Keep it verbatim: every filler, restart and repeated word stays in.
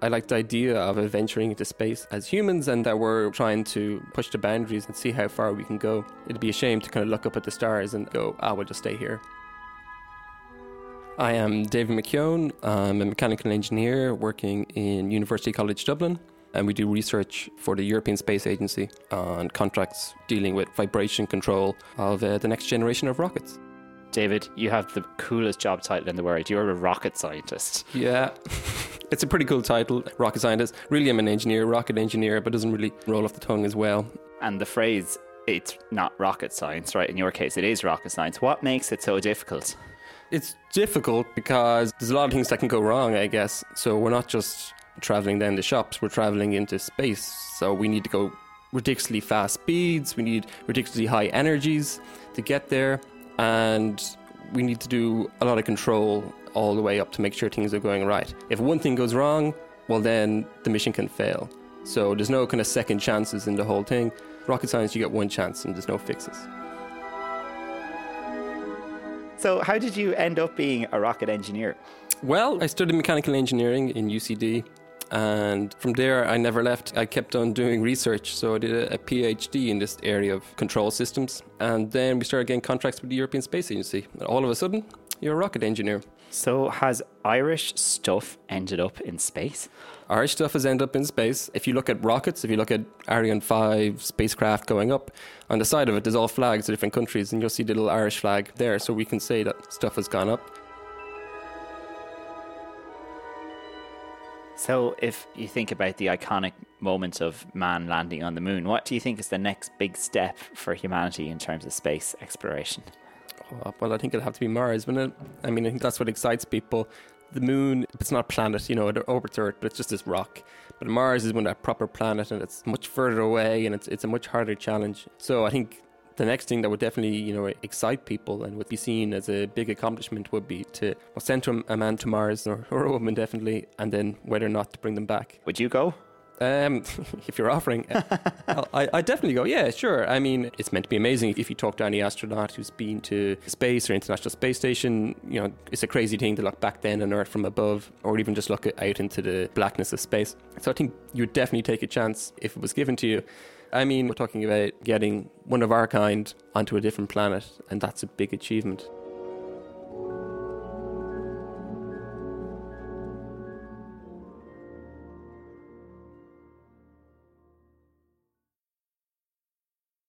I like the idea of adventuring into space as humans, and that we're trying to push the boundaries and see how far we can go. It'd be a shame to kind of look up at the stars and go, ah, we'll just stay here. I am David McKeown. I'm a mechanical engineer working in University College Dublin, and we do research for the European Space Agency on contracts dealing with vibration control of uh, the next generation of rockets. David, you have the coolest job title in the world. You're a rocket scientist. Yeah, it's a pretty cool title, rocket scientist. Really, I'm an engineer, rocket engineer, but doesn't really roll off the tongue as well. And the phrase, it's not rocket science, right? In your case, it is rocket science. What makes it so difficult? It's difficult because there's a lot of things that can go wrong, I guess. So we're not just traveling down the shops, we're traveling into space. So we need to go ridiculously fast speeds, we need ridiculously high energies to get there, and we need to do a lot of control all the way up to make sure things are going right. If one thing goes wrong, well then the mission can fail. So there's no kind of second chances in the whole thing. Rocket science, you get one chance and there's no fixes. So how did you end up being a rocket engineer? Well, I studied mechanical engineering in U C D, and from there I never left. I kept on doing research, so I did a, a PhD in this area of control systems, and then we started getting contracts with the European Space Agency. And all of a sudden, you're a rocket engineer. So has Irish stuff ended up in space? Irish stuff has ended up in space. If you look at rockets, if you look at Ariane five spacecraft going up, on the side of it there's all flags of different countries, and you'll see the little Irish flag there, so we can say that stuff has gone up. So if you think about the iconic moment of man landing on the moon, what do you think is the next big step for humanity in terms of space exploration? Oh, well, I think it'll have to be Mars, wouldn't it? I mean, I think that's what excites people. The moon, it's not a planet, you know, it orbits Earth, but it's just this rock. But Mars is one a proper planet, and it's much further away, and it's it's a much harder challenge. So I think the next thing that would definitely, you know, excite people and would be seen as a big accomplishment would be to well, send a man to Mars, or, or a woman definitely, and then whether or not to bring them back. Would you go? Um, if you're offering, I, I definitely go, yeah, sure. I mean, it's meant to be amazing. If you talk to any astronaut who's been to space or International Space Station, you know, it's a crazy thing to look back then on Earth from above, or even just look out into the blackness of space. So I think you would definitely take a chance if it was given to you. I mean, we're talking about getting one of our kind onto a different planet, and that's a big achievement.